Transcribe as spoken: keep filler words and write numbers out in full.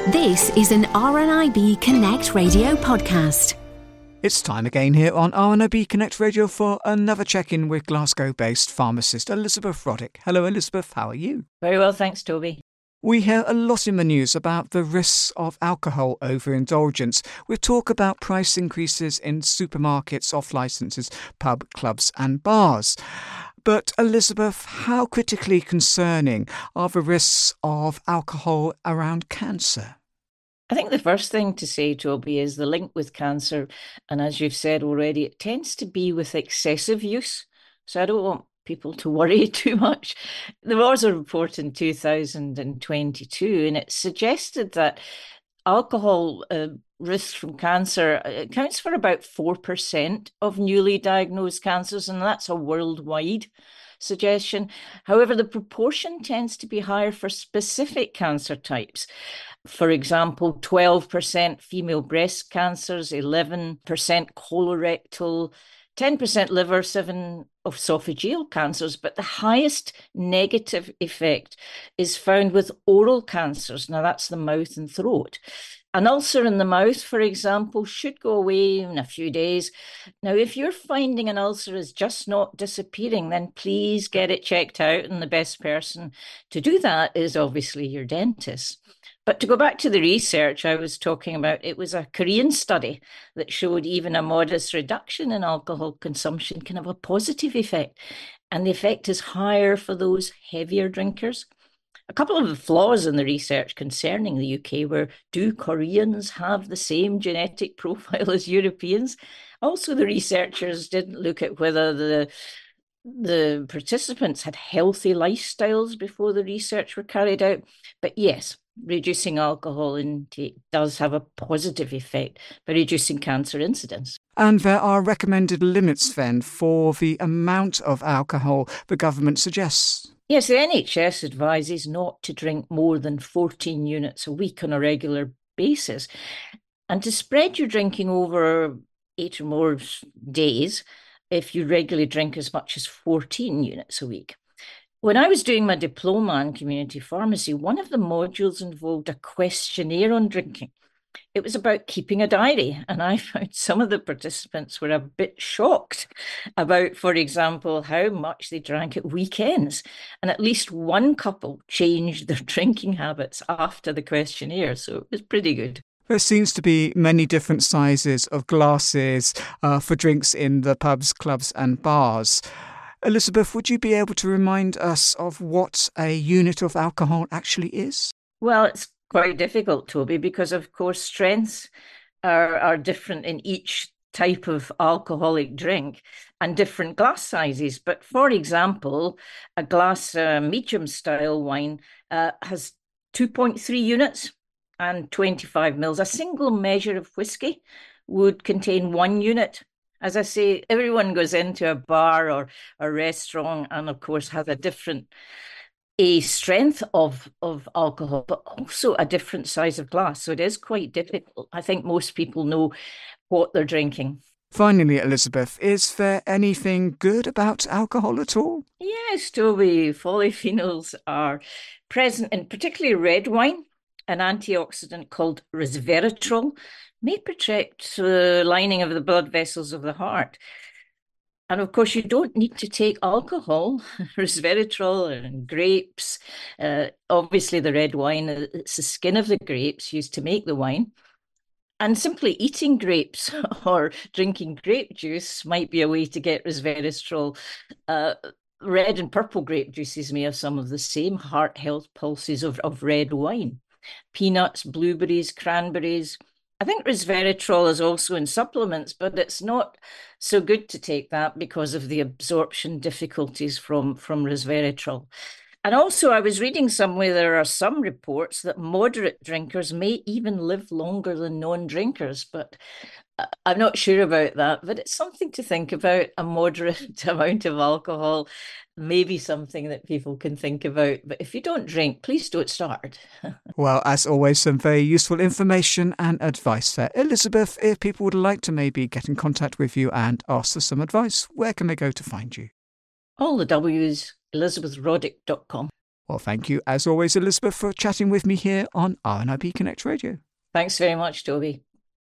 This is an R N I B Connect radio podcast. It's time again here on R N I B Connect Radio for another check-in with Glasgow-based pharmacist Elizabeth Roddick. Hello, Elizabeth. How are you? Very well, thanks, Toby. We hear a lot in the news about the risks of alcohol overindulgence. We talk about price increases in supermarkets, off-licences, pub, clubs and bars. But Elizabeth, how critically concerning are the risks of alcohol around cancer? I think the first thing to say, Toby, is the link with cancer. And as you've said already, it tends to be with excessive use. So I don't want people to worry too much. There was a report in two thousand twenty-two, and it suggested that alcohol uh, risk from cancer accounts for about four percent of newly diagnosed cancers, and that's a worldwide suggestion. However, the proportion tends to be higher for specific cancer types. For example, twelve percent female breast cancers, eleven percent colorectal, ten percent liver, seven esophageal cancers, but the highest negative effect is found with oral cancers. Now, that's the mouth and throat. An ulcer in the mouth, for example, should go away in a few days. Now, if you're finding an ulcer is just not disappearing, then please get it checked out, and the best person to do that is obviously your dentist. But to go back to the research I was talking about, it was a Korean study that showed even a modest reduction in alcohol consumption can have a positive effect. And the effect is higher for those heavier drinkers. A couple of the flaws in the research concerning the U K were, do Koreans have the same genetic profile as Europeans? Also, the researchers didn't look at whether the the participants had healthy lifestyles before the research were carried out. But yes, reducing alcohol intake does have a positive effect by reducing cancer incidence. And there are recommended limits then for the amount of alcohol the government suggests. Yes, the N H S advises not to drink more than fourteen units a week on a regular basis. And to spread your drinking over eight or more days if you regularly drink as much as fourteen units a week. When I was doing my diploma in community pharmacy, one of the modules involved a questionnaire on drinking. It was about keeping a diary, and I found some of the participants were a bit shocked about, for example, how much they drank at weekends. And at least one couple changed their drinking habits after the questionnaire, so it was pretty good. There seems to be many different sizes of glasses uh, for drinks in the pubs, clubs and bars. Elizabeth, would you be able to remind us of what a unit of alcohol actually is? Well, it's quite difficult, Toby, because, of course, strengths are, are different in each type of alcoholic drink and different glass sizes. But, for example, a glass uh, medium-style wine uh, has two point three units and twenty-five mils. A single measure of whiskey would contain one unit. As I say, everyone goes into a bar or a restaurant and, of course, has a different a strength of, of alcohol, but also a different size of glass. So it is quite difficult. I think most people know what they're drinking. Finally, Elizabeth, is there anything good about alcohol at all? Yes, Toby. Polyphenols are present in particularly red wine. An antioxidant called resveratrol may protect the lining of the blood vessels of the heart. And of course, you don't need to take alcohol, resveratrol and grapes. Uh, obviously, the red wine, it's the skin of the grapes used to make the wine. And simply eating grapes or drinking grape juice might be a way to get resveratrol. Uh, red and purple grape juices may have some of the same heart health pulses of, of red wine. Peanuts, blueberries, cranberries. I think resveratrol is also in supplements, but it's not so good to take that because of the absorption difficulties from, from resveratrol. And also, I was reading somewhere there are some reports that moderate drinkers may even live longer than non-drinkers, but I'm not sure about that. But it's something to think about. A moderate amount of alcohol may be something that people can think about. But if you don't drink, please don't start. Well, as always, some very useful information and advice there. Elizabeth, if people would like to maybe get in contact with you and ask for some advice, where can they go to find you? All the W's, elizabeth roddick dot com. Well, thank you, as always, Elizabeth, for chatting with me here on R N I B Connect Radio. Thanks very much, Toby.